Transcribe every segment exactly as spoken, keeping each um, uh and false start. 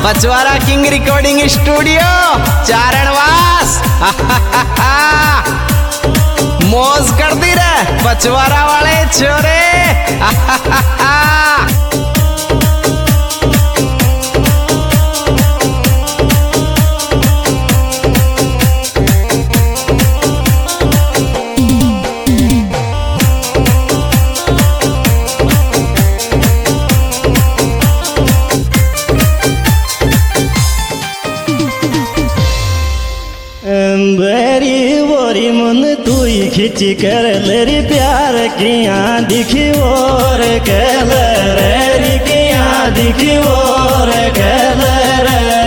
बचवारा king recording studio Charanwas. मौज कर दी रे बचवारा वाले छोरे। बेरी बोरी मन तू ही खिंच कर लेरी प्यार किया दिखी और कल रे किया दिखी और कल रे।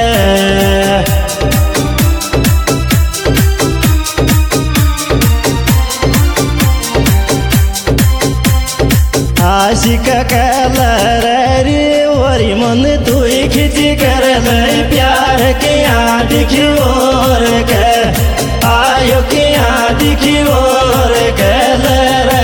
आशिक कल रे बोरी मन तू ही खिंच कर ले प्यार किया दिखी और आयो किया दिखी और कल रे।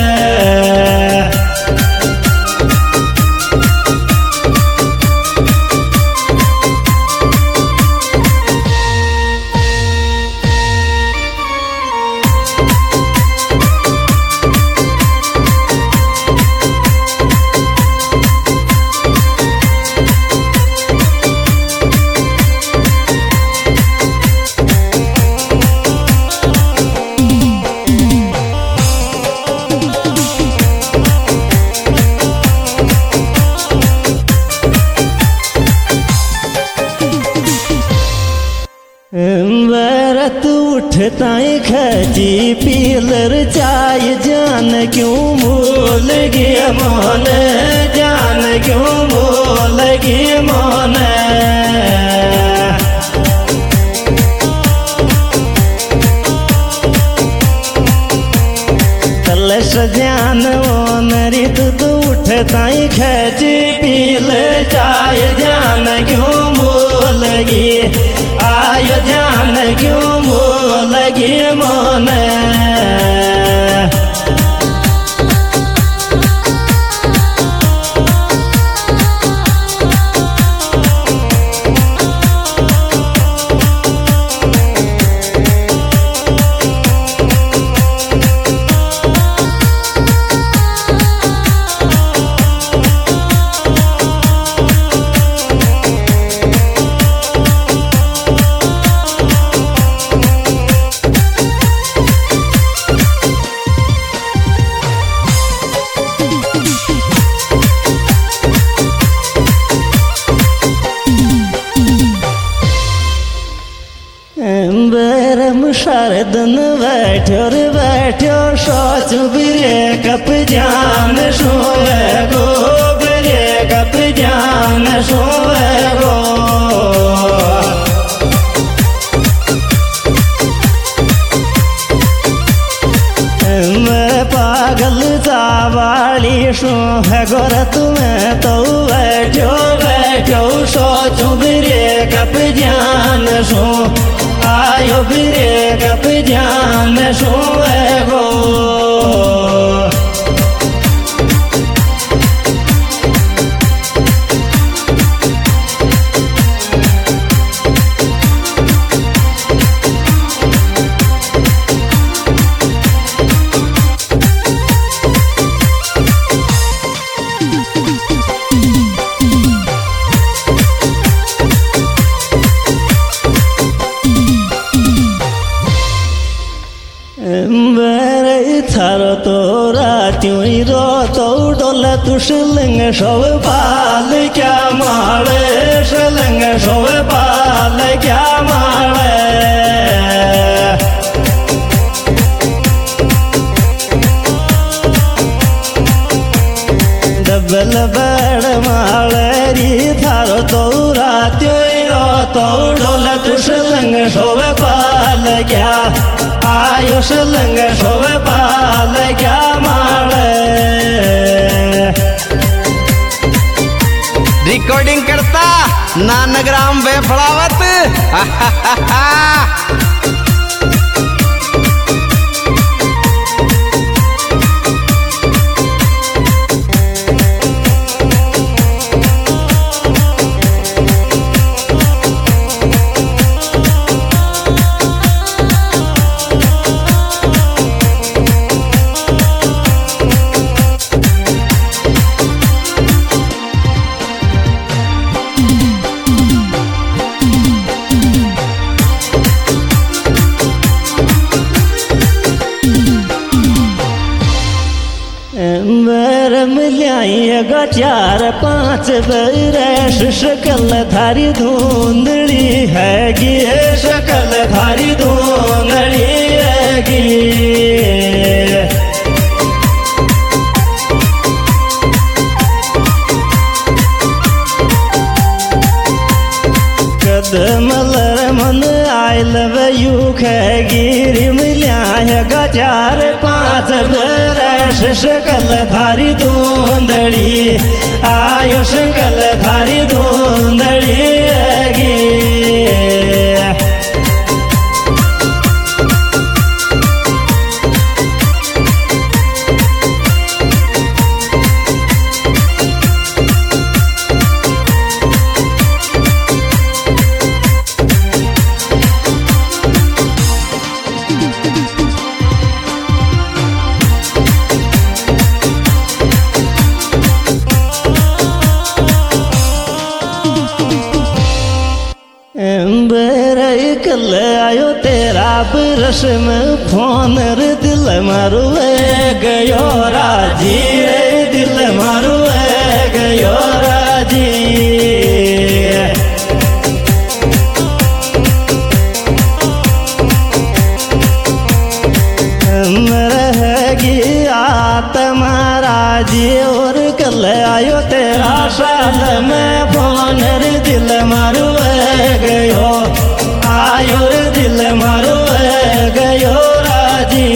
वरत उठता खजी पीलर चाय जान क्यों भूल गया मन जान क्यों भूल गया मन। कलश जान मोनरी दूध उठता खजी पीलर चाय जान क्यों भूल गई आयो जान क्यों भूल गई मन। बरम शरदन बैठो रे बैठो सोच बिरे कप जान सोए गो बिरे कप जान सोए गो। मैं पागल चावाली सो है गोर तुम्हें तो बैठो बैठो सोच बिरे कप जान सो आयो बिरे कप जान सोए गो। थारो तोरा त्यों रो तो डोला तुशलंग शव पाल क्या मारे शलंग शव पाल क्या मारे। डबल बड़ मारे री थारो तोरा त्यों रो तो डोला तुशलंग शव पाल क्या आयो शलंग शव पाल क्या मारे। रिकॉर्डिंग करता नानग्राम बेफड़ावत। चार पांच बरस शकल धारी धुंधली हैगी शकल धारी धुंधली हैगी कदमलर मन आई लव यू खैगी मिल्या है चार पांच बरस शकल धारी धुंधली आयो शकल धारी धुंधली हैगी कल आयो तेरा बरस में फोन रे दिल मारू गयो राजी रे दिल मारू गयो राजी रहेगी आत्मा राजी और कल आयो तेरा साल में फोन रे दिल मारू गयो आयो दिल मारो गयो राजी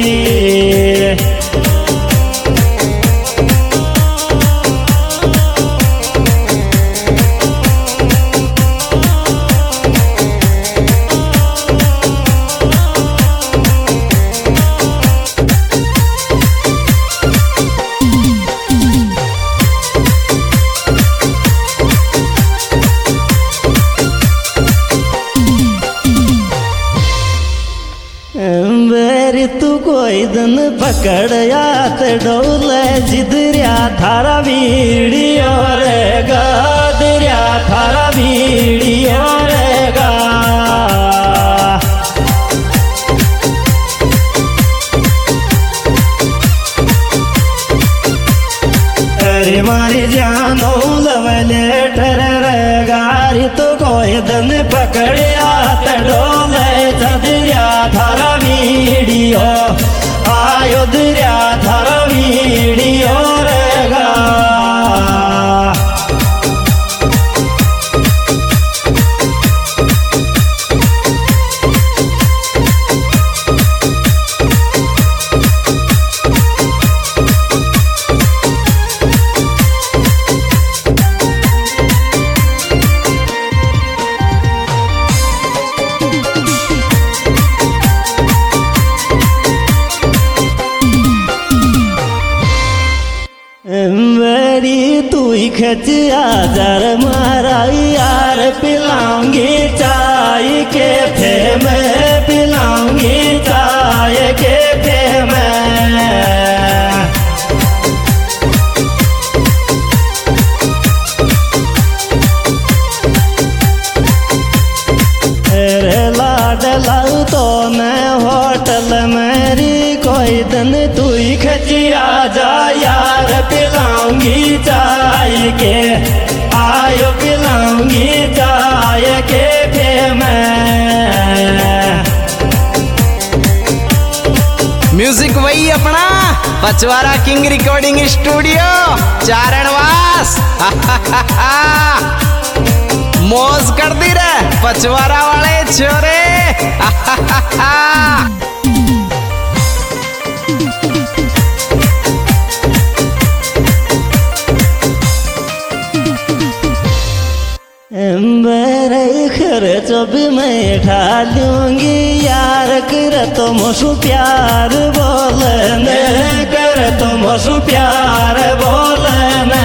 तू कोई दिन पकड़या ते डोले जिदरिया थारा वीडियो रेगा दरिया थारा वीडियो रेगा अरे मारी जानो लवले ठर रेगा तो कोई दिन पकड़या ते डोले जिदरिया थारा वीडियो आयो दरिया थारा वीडियो रेगा मेरी तू ही खच आजार मारा यार पिलाऊंगी चाय के फे में पिलाऊंगी चाय के फे में लाऊ तो मैं होटल मेरी कोई दिन तू ही खचिया जा यार पिलाऊंगी चाय के आयो पिलाऊंगी चाय के फे मैं म्यूजिक वही अपना Pachwara king recording studio Charanwas मौज कर दी रे पचवारा वाले छोरे मेरे खर्च भी मैं ठा लूंगी यार कर तो मुझे प्यार बोलने कर तो मुझे प्यार बोलने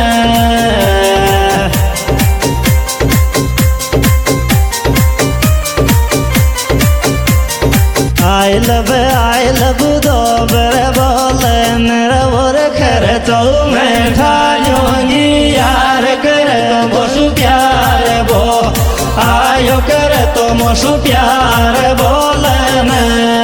आई लव आई लव दो बरे बोलने और खर्च मैं ठा लूंगी यार कर तो मुझे प्यार बो आयो कर तो मुझे प्यार बोलने